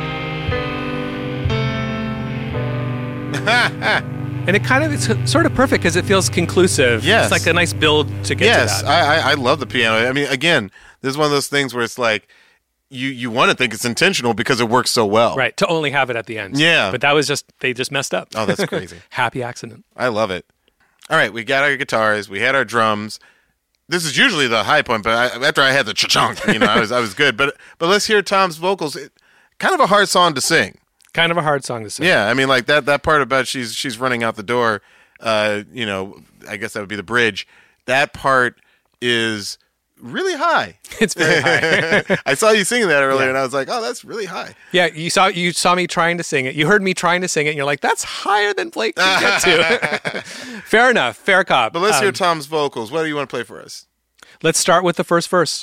And it kind of, it's sort of perfect because it feels conclusive. Yes. It's like a nice build to get to that. I love the piano. I mean, again, this is one of those things where it's like, you want to think it's intentional because it works so well. Right, to only have it at the end. Yeah. But that was they just messed up. Oh, that's crazy. Happy accident. I love it. All right, we got our guitars, we had our drums. This is usually the high point, but after I had the cha-chunk, I was good. But let's hear Tom's vocals. Kind of a hard song to sing. Kind of a hard song to sing. Yeah, I mean, like that part about she's running out the door. I guess that would be the bridge. That part is really high. It's very high. I saw you singing that earlier, Yeah. and I was like, oh, that's really high. Yeah, you saw me trying to sing it. You heard me trying to sing it, and you're like, that's higher than Blake can get to. Fair enough. Fair cop. But let's hear Tom's vocals. What do you want to play for us? Let's start with the first verse.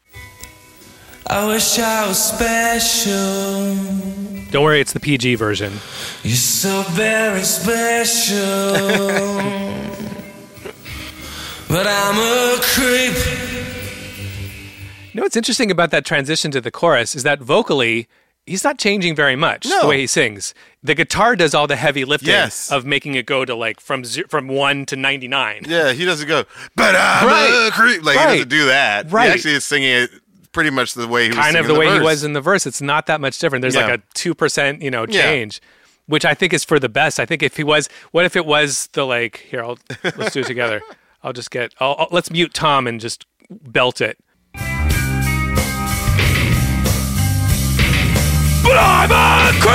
I wish I was special. Don't worry, it's the PG version. You're so very special. But I'm a creep. You know what's interesting about that transition to the chorus is that vocally, he's not changing very much the way he sings. The guitar does all the heavy lifting of making it go to like from 1 to 99. Yeah, he doesn't go, but I'm a creep. Like, he doesn't do that. Right. He actually is singing it pretty much the way he was kind singing of the way verse. he was in the verse. It's not that much different. There's like a 2%, change, which I think is for the best. I think if he was, what if it was the like, here, let's do it together. Let's mute Tom and just belt it. But I'm a creep!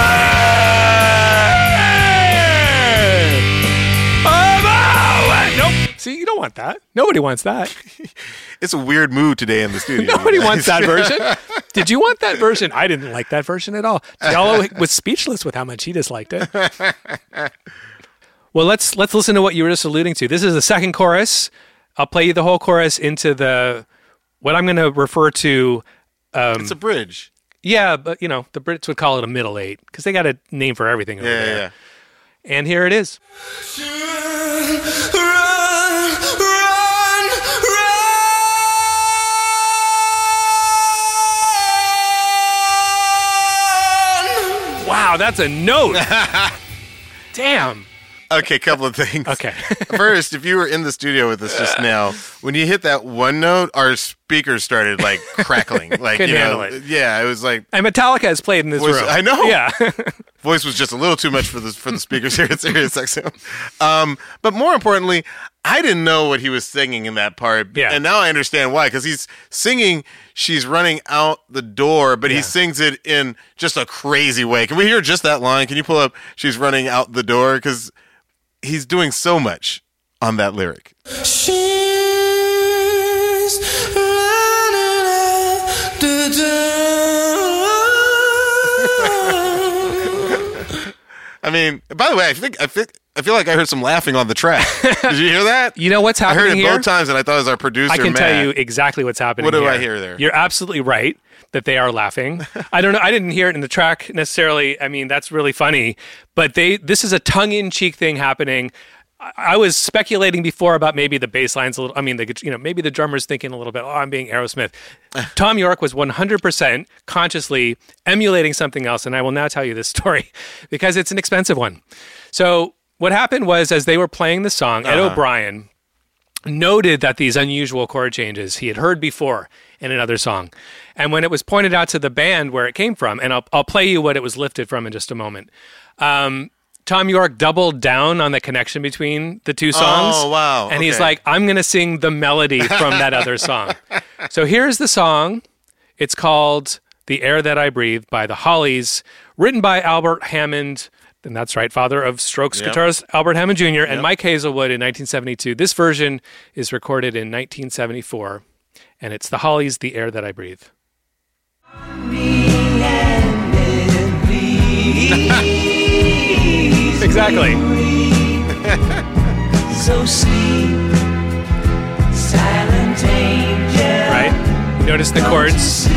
Nope. See, you don't want that. Nobody wants that. It's a weird mood today in the studio. Nobody wants that version. Did you want that version? I didn't like that version at all. Giallo was speechless with how much he disliked it. Well, let's listen to what you were just alluding to. This is the second chorus. I'll play you the whole chorus into what I'm going to refer to. It's a bridge. Yeah, but the Brits would call it a middle eight because they got a name for everything over there. Yeah. And here it is. Wow, that's a note. Damn. Okay, couple of things. Okay. First, if you were in the studio with us just now, when you hit that one note, our speakers started like crackling. Like, Couldn't handle it. Yeah, it was like And Metallica has played in this room. I know. Yeah. voice was just a little too much for the speakers here at Sirius XM. But more importantly, I didn't know what he was singing in that part. Yeah. And now I understand why, because he's singing She's Running Out the Door, but he sings it in just a crazy way. Can we hear just that line? Can you pull up She's Running Out the Door? Because he's doing so much on that lyric. She's running out the door. I mean, by the way, I feel like I heard some laughing on the track. Did you hear that? You know what's I happening heard it here? both times, and I thought it was our producer, I can Matt. tell you exactly what's happening. What do here. I hear there? You're absolutely right that they are laughing. I don't know. I didn't hear it in the track necessarily. I mean, that's really funny. But this is a tongue-in-cheek thing happening. I was speculating before about maybe the bass lines a little. I mean, maybe the drummer's thinking a little bit, I'm being Aerosmith. Tom York was 100% consciously emulating something else, and I will now tell you this story because it's an expensive one. So what happened was, as they were playing the song, Ed O'Brien noted that these unusual chord changes he had heard before in another song. And when it was pointed out to the band where it came from, and I'll play you what it was lifted from in just a moment, Tom York doubled down on the connection between the two songs. Oh, wow. And he's like, I'm going to sing the melody from that other song. So here's the song. It's called The Air That I Breathe by the Hollies, written by Albert Hammond, And that's right, father of Strokes Yep. guitarist Albert Hammond Jr. and Yep. Mike Hazelwood in 1972. This version is recorded in 1974, and it's the Hollies, The Air That I Breathe. Exactly. So sleep, silent angel. Right? You notice the chords? Sleep.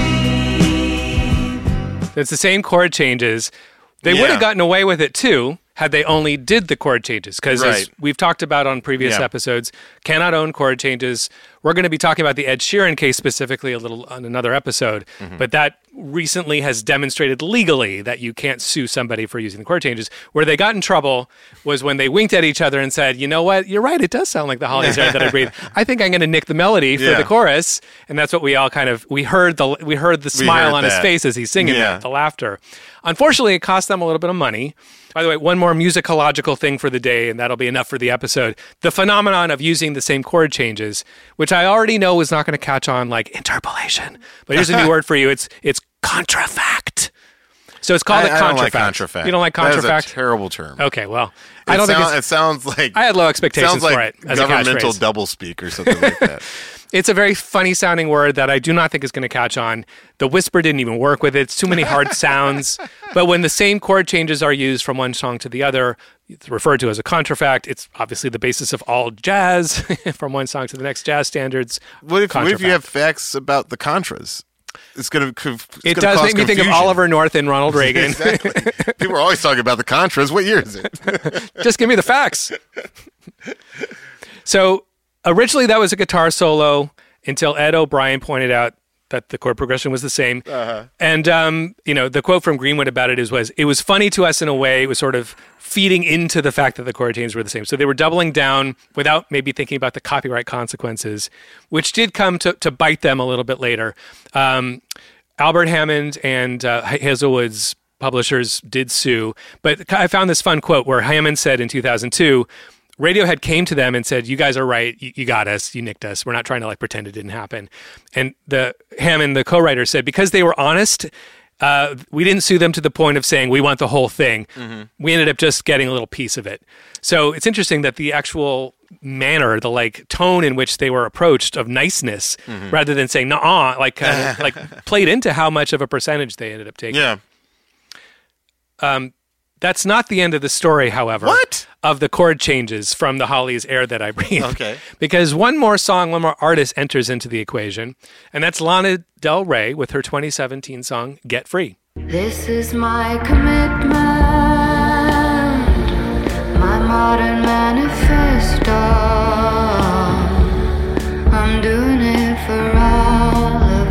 It's the same chord changes. They would Yeah. have gotten away with it too had they only did the chord changes. Because as Right. we've talked about on previous Yeah. episodes, cannot own chord changes. We're going to be talking about the Ed Sheeran case specifically a little on another episode. Mm-hmm. But that recently has demonstrated legally that you can't sue somebody for using the chord changes. Where they got in trouble was when they winked at each other and said, you know what, you're right, it does sound like the Hollies Air That I Breathe. I think I'm going to nick the melody for Yeah. the chorus. And that's what we all kind of, we heard the smile on his that. face as he's singing Yeah. that, the laughter. Unfortunately, it cost them a little bit of money. By the way, one more musicological thing for the day, and that'll be enough for the episode. The phenomenon of using the same chord changes, which I already know is not going to catch on like interpolation. But here's a new word for you. It's contrafact. So it's called a contrafact. I don't like contrafact. You don't like That is a contrafact? terrible term. Okay, well, I don't think It sounds like I had low expectations sounds like for it as a governmental catchphrase. doublespeak or something like that. It's a very funny sounding word that I do not think is going to catch on. The whisper didn't even work with it. It's too many hard sounds. But when the same chord changes are used from one song to the other, it's referred to as a contrafact. It's obviously the basis of all jazz from one song to the next jazz standards. What if you Contrafact. have facts about the Contras? It's going to It does make me think of Oliver North and Ronald Reagan. Exactly. People are always talking about the Contras. What year is it? Just give me the facts. So originally that was a guitar solo until Ed O'Brien pointed out that the chord progression was the same. And, the quote from Greenwood about it was, it was funny to us in a way. It was sort of feeding into the fact that the chord changes were the same. So they were doubling down without maybe thinking about the copyright consequences, which did come to bite them a little bit later. Albert Hammond and Hazelwood's publishers did sue. But I found this fun quote where Hammond said in 2002, Radiohead came to them and said, you guys are right. You got us. You nicked us. We're not trying to like pretend it didn't happen. And Hammond, the co-writer, said because they were honest, we didn't sue them to the point of saying we want the whole thing. We ended up just getting a little piece of it. So it's interesting that the actual manner, the like tone in which they were approached of niceness, rather than saying nah, like played into how much of a percentage they ended up taking. Yeah. That's not the end of the story, however. What? Of the chord changes from the Hollies' Air That I Breathe. Okay. Because one more artist enters into the equation, and that's Lana Del Rey with her 2017 song, Get Free. This is my commitment, my modern manifesto. I'm doing it for all of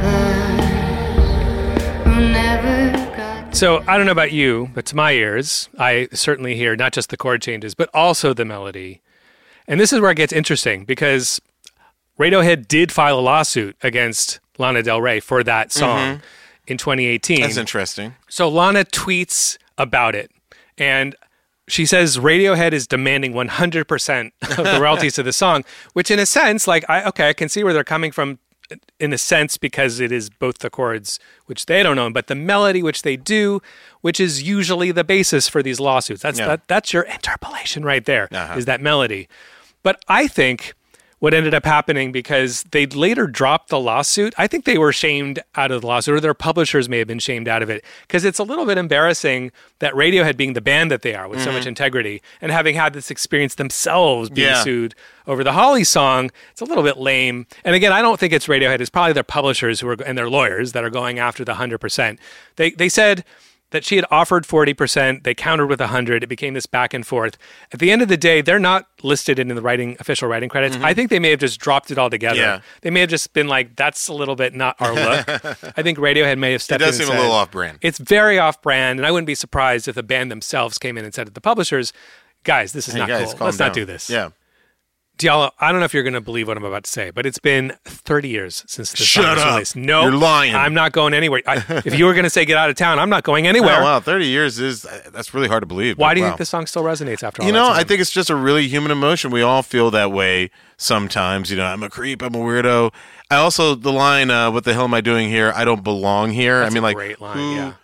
us who never got. So I don't know about you, but to my ears, I certainly hear not just the chord changes, but also the melody. And this is where it gets interesting because Radiohead did file a lawsuit against Lana Del Rey for that song in 2018. That's interesting. So Lana tweets about it, and she says Radiohead is demanding 100% of the royalties to the song, which in a sense, like, I can see where they're coming from in a sense because it is both the chords, which they don't own, but the melody, which they do, which is usually the basis for these lawsuits. That's your interpolation right there, is that melody. But I think what ended up happening, because they later dropped the lawsuit, I think they were shamed out of the lawsuit, or their publishers may have been shamed out of it, because it's a little bit embarrassing that Radiohead, being the band that they are with so much integrity, and having had this experience themselves being sued over the Holly song, it's a little bit lame. And again, I don't think it's Radiohead. It's probably their publishers and their lawyers that are going after the 100%. They said that she had offered 40%. They countered with 100. It became this back and forth. At the end of the day, they're not listed in the official writing credits. I think they may have just dropped it all together. Yeah. They may have just been like, that's a little bit not our look. I think Radiohead may have stepped in It does and seem a said, little off-brand. It's very off-brand, and I wouldn't be surprised if the band themselves came in and said to the publishers, guys, this is not Guys, cool. calm Let's not down. do this. Yeah. Diallo, I don't know if you're going to believe what I'm about to say, but it's been 30 years since this song Shut was up. released. No, You're lying. I'm not going anywhere. If you were going to say get out of town, I'm not going anywhere. Oh, wow. 30 years that's really hard to believe. Why but do you wow. think the song still resonates after all You that know, time? I think it's just a really human emotion. We all feel that way sometimes. You know, I'm a creep. I'm a weirdo. I also, the line, what the hell am I doing here? I don't belong here. That's I mean, a like, great line, who yeah.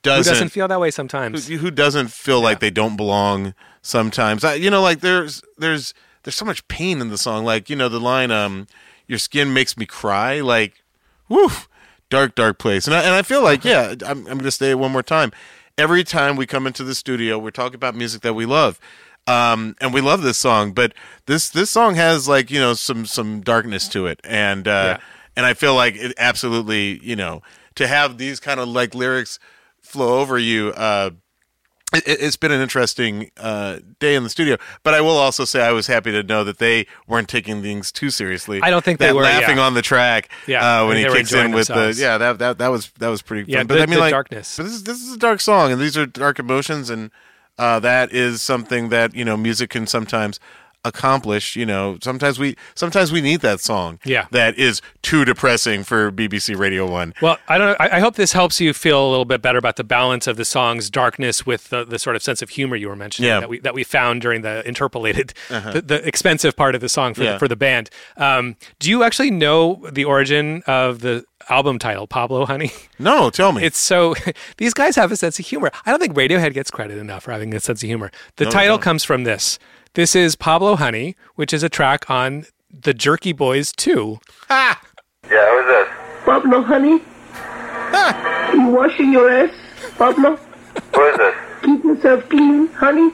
doesn't feel that way sometimes? Who doesn't feel like they don't belong sometimes? Like there's so much pain in the song. Like, the line, your skin makes me cry. Like, woof, dark place. And I feel like, I'm going to say it one more time. Every time we come into the studio, we're talking about music that we love. And we love this song, but this song has like, some darkness to it. And I feel like it absolutely, to have these kind of like lyrics flow over you, it's been an interesting day in the studio. But I will also say I was happy to know that they weren't taking things too seriously. I don't think they were laughing on the track when he kicks in with themselves. that was pretty fun. But the darkness. But this is a dark song, and these are dark emotions, and that is something that music can sometimes accomplish. Sometimes we need that song that is too depressing for BBC Radio 1. Well, I don't know. I hope this helps you feel a little bit better about the balance of the song's darkness with the sort of sense of humor you were mentioning that we found during the interpolated, the expensive part of the song for the band. Do you actually know the origin of the album title, Pablo Honey? No, tell me. It's so these guys have a sense of humor. I don't think Radiohead gets credit enough for having a sense of humor. The title comes from this. This is Pablo Honey, which is a track on the Jerky Boys 2. Ha! Yeah, who's this? Pablo, honey? You washing your ass, Pablo? Who is this? Keep yourself clean, honey?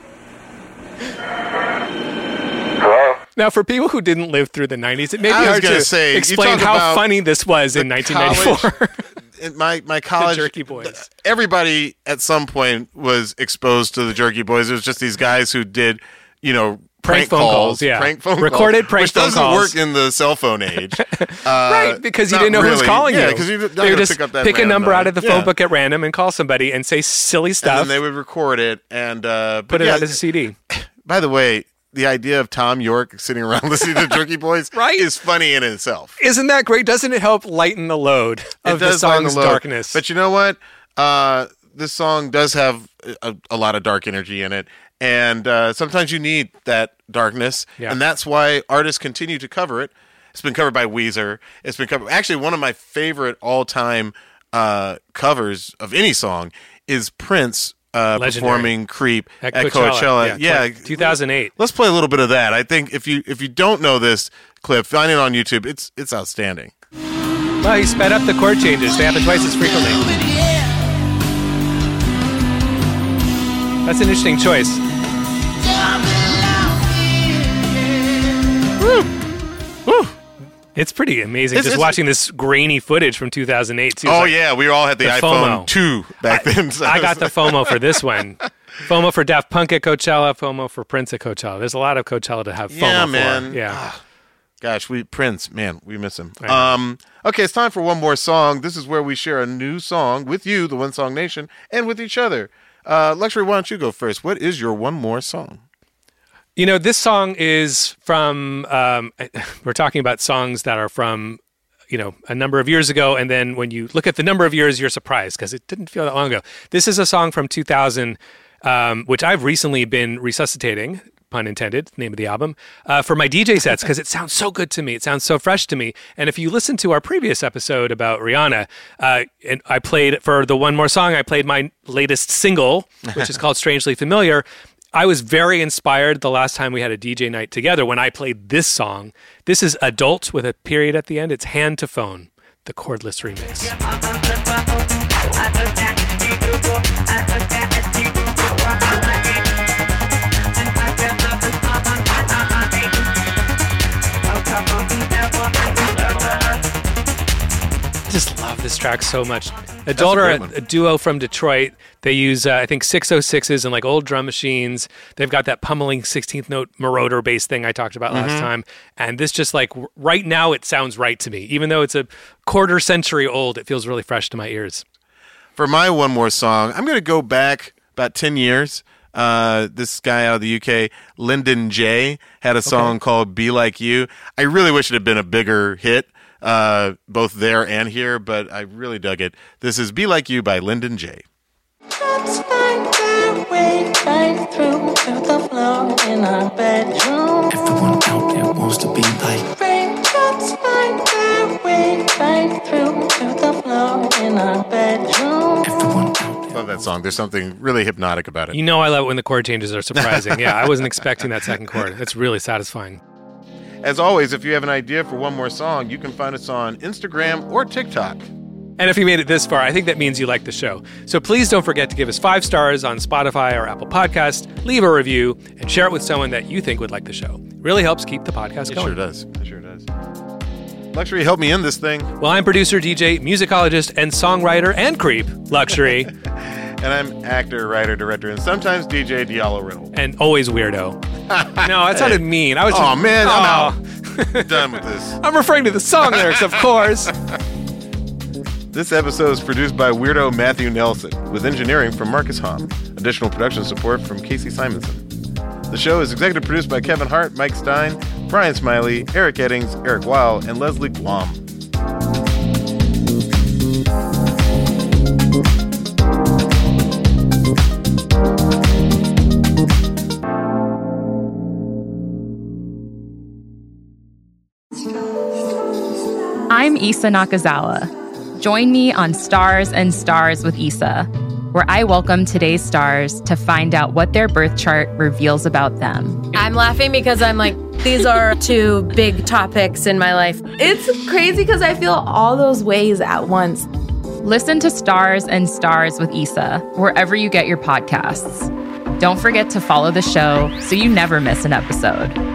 Hello? Now, for people who didn't live through the 90s, it may be I was hard gonna to say, you explain talk how about funny this was in 1994. In my college, The Jerky Boys. Everybody at some point was exposed to the Jerky Boys. It was just these guys who did, prank phone calls, yeah. prank phone Recorded calls, prank which phone doesn't calls. work in the cell phone age. Right, because you not didn't know who was really. calling Yeah, you. because you're not They would gonna just pick up that pick a random number out of the phone Yeah. book at random and call somebody and say silly stuff. And then they would record it and put it out as a CD. By the way, the idea of Tom York sitting around listening to Jerky Boys Right? is funny in itself. Isn't that great? Doesn't it help lighten the load of the does lighten song's the load. darkness? But you know what? This song does have a lot of dark energy in it. And sometimes you need that darkness. Yeah. And that's why artists continue to cover it. It's been covered by Weezer. It's been covered. Actually, one of my favorite all-time covers of any song is Prince performing "Creep" at Coachella. Yeah, 2008. Let's play a little bit of that. I think if you don't know this clip, find it on YouTube. It's outstanding. Well, he sped up the chord changes. They happen twice as frequently. That's an interesting choice. Woo. It's pretty amazing It's- just watching this grainy footage from 2008 too. It's Oh like yeah, we all had the the iPhone FOMO. 2 back then. So I got the FOMO for this one. FOMO for Daft Punk at Coachella, FOMO for Prince at Coachella. There's a lot of Coachella to have FOMO Yeah, for. man. Yeah. Gosh, Prince, man, we miss him. I know. Okay, it's time for one more song. This is where we share a new song with you, the One Song Nation, and with each other. Luxury, why don't you go first? What is your one more song? You know, this song is from, we're talking about songs that are from, a number of years ago. And then when you look at the number of years, you're surprised because it didn't feel that long ago. This is a song from 2000, which I've recently been resuscitating, pun intended, name of the album, for my DJ sets because it sounds so good to me. It sounds so fresh to me. And if you listen to our previous episode about Rihanna, and I played, for the one more song, I played my latest single, which is called Strangely Familiar. I was very inspired the last time we had a DJ night together when I played this song. This is Adult with a period at the end. It's Hand to Phone, the chordless remix. I just love this track so much. Adult are great one. a duo from Detroit. They use, I think, 606s and like old drum machines. They've got that pummeling 16th note marauder bass thing I talked about last time. And this just like right now it sounds right to me. Even though it's a quarter century old, it feels really fresh to my ears. For my one more song, I'm going to go back about 10 years. This guy out of the UK, Lyndon J, had a song called Be Like You. I really wish it had been a bigger hit, both there and here, but I really dug it. This is Be Like You by Lyndon J. Let's find our way right through to the floor in our bedroom. Everyone out there wants to be like. Raindrops find their way right through to the floor in our bedroom. Everyone out there. love that song. There's something really hypnotic about it. You know I love it when the chord changes are surprising. Yeah, I wasn't expecting that second chord. It's really satisfying. As always, if you have an idea for one more song, you can find us on Instagram or TikTok. And if you made it this far, I think that means you like the show. So please don't forget to give us 5 stars on Spotify or Apple Podcasts, leave a review, and share it with someone that you think would like the show. It really helps keep the podcast going. It sure does. Luxury, help me end this thing. Well, I'm producer, DJ, musicologist, and songwriter and creep, Luxury. And I'm actor, writer, director, and sometimes DJ Diallo Riddle. And always weirdo. No, that sounded mean. I was just, I'm out. Done with this. I'm referring to the song lyrics, of course. This episode is produced by weirdo Matthew Nelson, with engineering from Marcus Hom. Additional production support from Casey Simonson. The show is executive produced by Kevin Hart, Mike Stein, Brian Smiley, Eric Eddings, Eric Weil, and Leslie Guam. I'm Issa Nakazawa. Join me on Stars and Stars with Issa, where I welcome today's stars to find out what their birth chart reveals about them. I'm laughing because I'm like, these are 2 big topics in my life. It's crazy because I feel all those ways at once. Listen to Stars and Stars with Issa wherever you get your podcasts. Don't forget to follow the show so you never miss an episode.